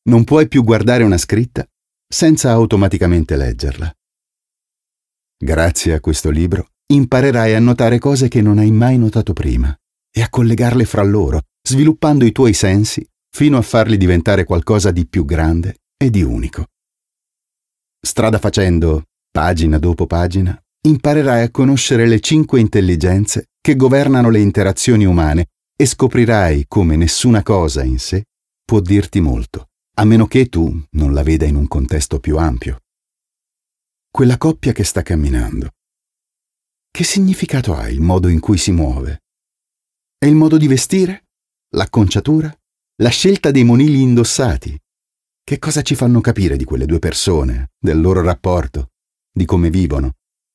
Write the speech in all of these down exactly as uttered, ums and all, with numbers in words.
Non puoi più guardare una scritta senza automaticamente leggerla. Grazie a questo libro imparerai a notare cose che non hai mai notato prima e a collegarle fra loro, sviluppando i tuoi sensi fino a farli diventare qualcosa di più grande e di unico. Strada facendo, pagina dopo pagina, imparerai a conoscere le cinque intelligenze che governano le interazioni umane e scoprirai come nessuna cosa in sé può dirti molto, a meno che tu non la veda in un contesto più ampio. Quella coppia che sta camminando. Che significato ha il modo in cui si muove? È il modo di vestire? L'acconciatura? La scelta dei monili indossati? Che cosa ci fanno capire di quelle due persone, del loro rapporto, di come vivono?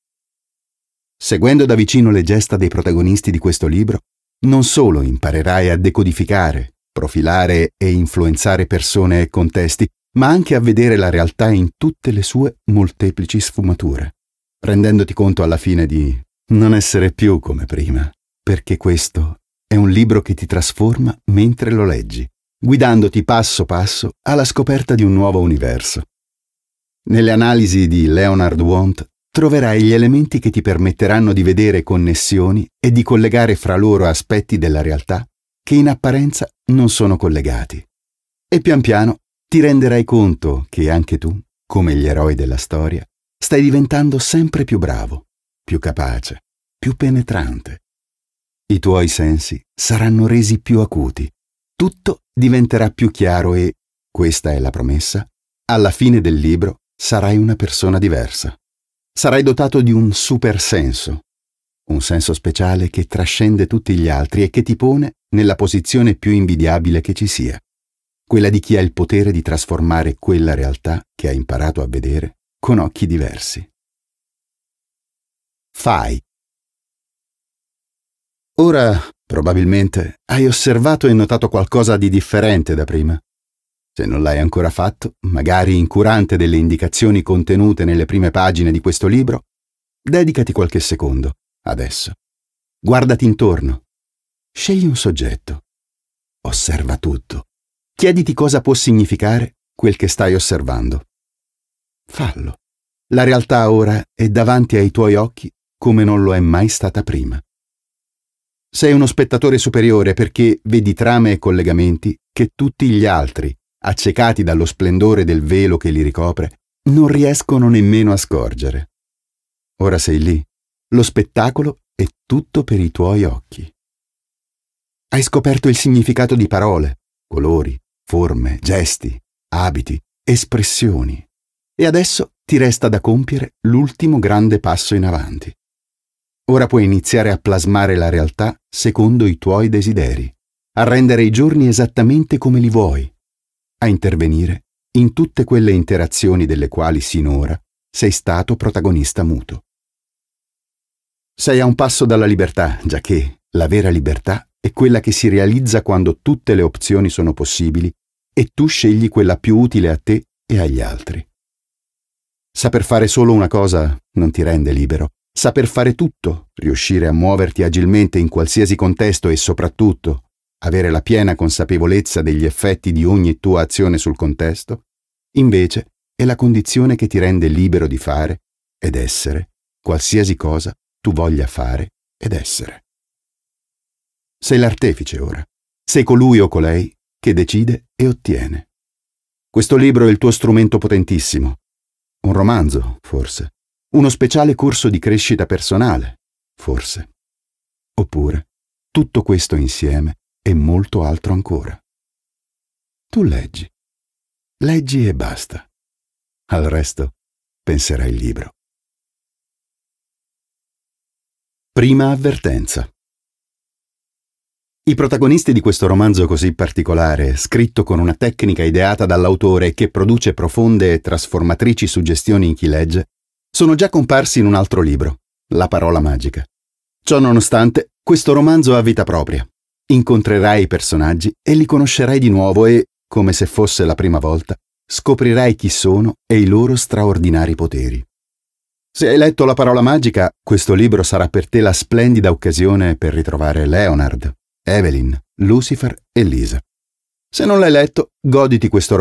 Seguendo da vicino le gesta dei protagonisti di questo libro, non solo imparerai a decodificare, profilare e influenzare persone e contesti, ma anche a vedere la realtà in tutte le sue molteplici sfumature, rendendoti conto alla fine di non essere più come prima, perché questo è un libro che ti trasforma mentre lo leggi, guidandoti passo passo alla scoperta di un nuovo universo. Nelle analisi di Leonard Wundt troverai gli elementi che ti permetteranno di vedere connessioni e di collegare fra loro aspetti della realtà che in apparenza non sono collegati. E pian piano ti renderai conto che anche tu, come gli eroi della storia, stai diventando sempre più bravo, più capace, più penetrante. I tuoi sensi saranno resi più acuti, tutto diventerà più chiaro e, questa è la promessa, alla fine del libro sarai una persona diversa. Sarai dotato di un super senso, un senso speciale che trascende tutti gli altri e che ti pone nella posizione più invidiabile che ci sia, quella di chi ha il potere di trasformare quella realtà che ha imparato a vedere con occhi diversi. Fai. Ora, probabilmente, hai osservato e notato qualcosa di differente da prima. Se non l'hai ancora fatto, magari incurante delle indicazioni contenute nelle prime pagine di questo libro, dedicati qualche secondo, adesso. Guardati intorno. Scegli un soggetto. Osserva tutto. Chiediti cosa può significare quel che stai osservando. Fallo. La realtà ora è davanti ai tuoi occhi come non lo è mai stata prima. Sei uno spettatore superiore perché vedi trame e collegamenti che tutti gli altri, accecati dallo splendore del velo che li ricopre, non riescono nemmeno a scorgere. Ora sei lì. Lo spettacolo è tutto per i tuoi occhi. Hai scoperto il significato di parole, colori, forme, gesti, abiti, espressioni. E adesso ti resta da compiere l'ultimo grande passo in avanti. Ora puoi iniziare a plasmare la realtà secondo i tuoi desideri, a rendere i giorni esattamente come li vuoi, a intervenire in tutte quelle interazioni delle quali sinora sei stato protagonista muto. Sei a un passo dalla libertà, giacché la vera libertà è quella che si realizza quando tutte le opzioni sono possibili e tu scegli quella più utile a te e agli altri. Saper fare solo una cosa non ti rende libero. Saper fare tutto, riuscire a muoverti agilmente in qualsiasi contesto e soprattutto avere la piena consapevolezza degli effetti di ogni tua azione sul contesto, invece è la condizione che ti rende libero di fare ed essere qualsiasi cosa tu voglia fare ed essere. Sei l'artefice ora. Sei colui o colei che decide e ottiene. Questo libro è il tuo strumento potentissimo. Un romanzo, forse. Uno speciale corso di crescita personale, forse. Oppure tutto questo insieme e molto altro ancora. Tu leggi. Leggi e basta. Al resto penserà il libro. Prima avvertenza. I protagonisti di questo romanzo così particolare, scritto con una tecnica ideata dall'autore e che produce profonde e trasformatrici suggestioni in chi legge, sono già comparsi in un altro libro, La parola magica. Ciò nonostante, questo romanzo ha vita propria. Incontrerai i personaggi e li conoscerai di nuovo e, come se fosse la prima volta, scoprirai chi sono e i loro straordinari poteri. Se hai letto La parola magica, questo libro sarà per te la splendida occasione per ritrovare Leonard, Evelyn, Lucifer e Lisa. Se non l'hai letto, goditi questo